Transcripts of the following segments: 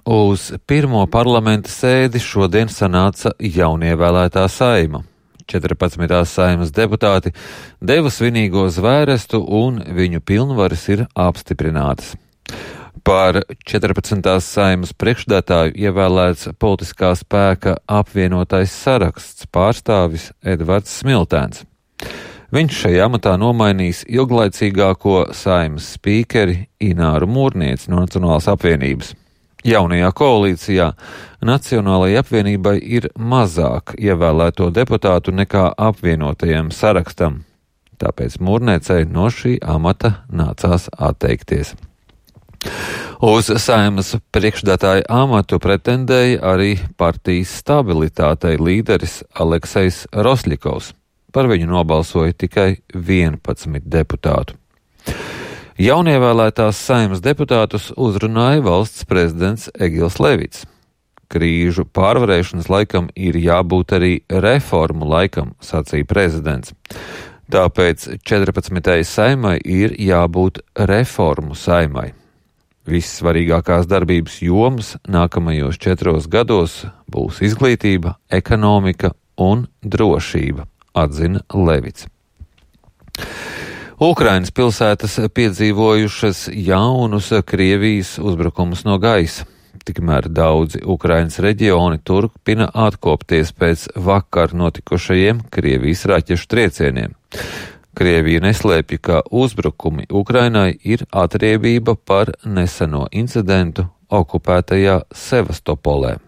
Uz pirmo parlamenta sēdi šodien sanāca jaunievēlētā Saeima. 14. Saeimas deputāti deva svinīgo zvērestu un viņu pilnvaras ir apstiprinātas. Par 14. Saeimas priekšsēdētāju ievēlēts politiskā spēka apvienotais saraksts pārstāvis Edvards Smiltēns. Viņš šajā amatā nomainīs ilglaicīgāko Saeimas spīkeri Ināru Mūrnieci no Nacionālās apvienības. Jaunajā koalīcijā Nacionālajai apvienībai ir mazāk ievēlēto deputātu nekā apvienotajam sarakstam, tāpēc Mūrniecei no šī amata nācās atteikties. Uz Saeimas priekšsēdētāja amatu pretendēja arī partijas stabilitātei līderis Aleksejs Rosļikovs. Par viņu nobalsoja tikai 11 deputātu. Jaunievēlētās Saeimas deputātus uzrunāja valsts prezidents Egils Levits. Krīžu pārvarēšanas laikam ir jābūt arī reformu laikam, sacīja prezidents. Tāpēc 14. Saeimai ir jābūt reformu saimai. Vissvarīgākās darbības jomas nākamajos 4 gados būs izglītība, ekonomika un drošība, atzina Levits. Ukrainas pilsētas piedzīvojušas jaunus Krievijas uzbrukumus no gaisa. Tikmēr daudzi Ukrainas reģioni turpina atkopties pēc vakar notikušajiem Krievijas raķešu triecieniem. Krievija neslēpj, ka uzbrukumi Ukrainai ir atriebība par neseno incidentu okupētajā Sevastopolē.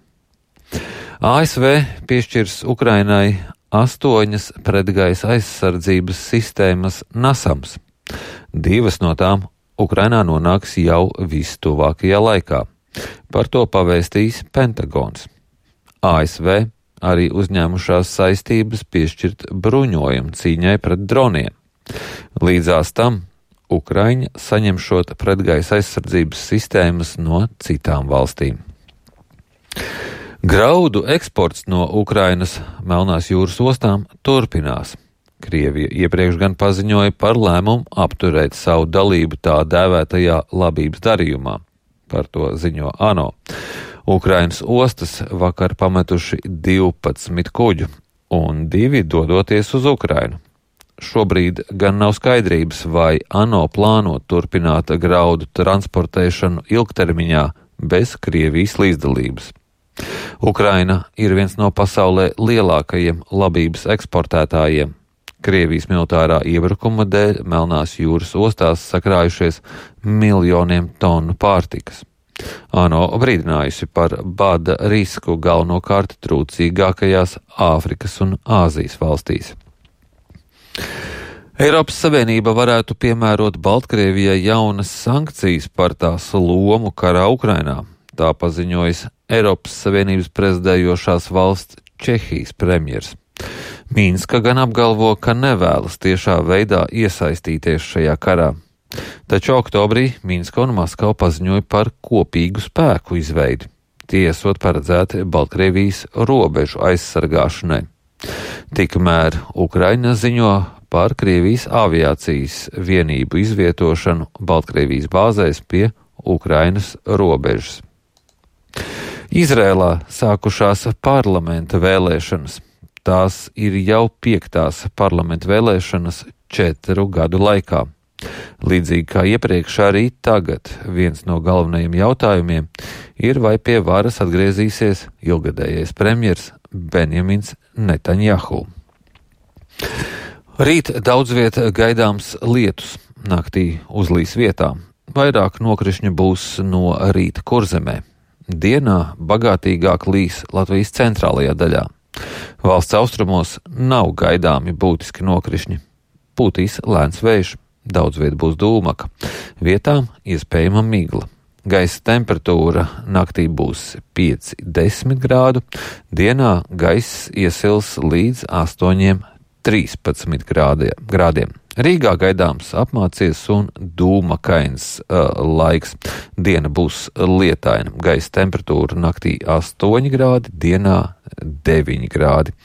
ASV piešķirs Ukrainai 8 pretgaisa aizsardzības sistēmas NASAMS. 2 no tām Ukrainā nonāks jau vistuvākajā laikā. Par to pavēstīs Pentagons. ASV arī uzņēmušās saistības piešķirt bruņojumu cīņai pret droniem. Līdzās tam Ukraiņa saņemšot pretgaisa aizsardzības sistēmas no citām valstīm. Graudu eksports no Ukrainas Melnās jūras ostām turpinās. Krievija iepriekš gan paziņoja par lēmumu apturēt savu dalību tā dēvētajā labības darījumā. Par to ziņo ANO. Ukrainas ostas vakar pametuši 12 kuģu un 2 dodoties uz Ukrainu. Šobrīd gan nav skaidrības, vai ANO plāno turpināt graudu transportēšanu ilgtermiņā bez Krievijas līdzdalības. Ukraina ir viens no pasaulē lielākajiem labības eksportētājiem. Krievijas militārā iebrukuma dēļ Melnās jūras ostās sakrājušies miljoniem tonu pārtikas. ANO brīdinājusi par bada risku galvenokārt trūcīgākajās Āfrikas un Āzijas valstīs. Eiropas Savienība varētu piemērot Baltkrievijai jaunas sankcijas par tās lomu karā Ukrainā. Tā paziņojas Eiropas Savienības prezidējošās valsts Čehijas premjers. Minska gan apgalvo, ka nevēlas tiešā veidā iesaistīties šajā karā. Taču oktobrī Minska un Maskava paziņoja par kopīgu spēku izveidi. Tie esot paredzēti Baltkrievijas robežu aizsargāšanai. Tikmēr Ukraina ziņo par Krievijas aviācijas vienību izvietošanu Baltkrievijas bāzēs pie Ukrainas robežas. Izrēlā sākušās parlamenta vēlēšanas. Tās ir jau 5. parlamenta vēlēšanas 4 gadu laikā. Līdzīgi kā iepriekš, arī tagad viens no galvenajiem jautājumiem ir, vai pie varas atgriezīsies ilgadējais premjers Benjamins Netanjahu. Rīt daudz viet gaidāms lietus, naktī uzlīs vietā. Vairāk nokrišņu būs no rīta Kurzemē. Dienā bagātīgāk līs Latvijas centrālajā daļā. Valsts austrumos nav gaidāmi būtiski nokrišņi. Pūtīs lēns vējš, daudz viet būs dūmaka, vietām iespējama migla. Gaisa temperatūra naktī būs 5–10 grādu, dienā gaiss iesils līdz 8–13 grādiem. Rīgā gaidāms apmācies un dūmakains laiks. Diena būs lietaina. Gaisa temperatūra naktī 8 grādi, dienā 9 grādi.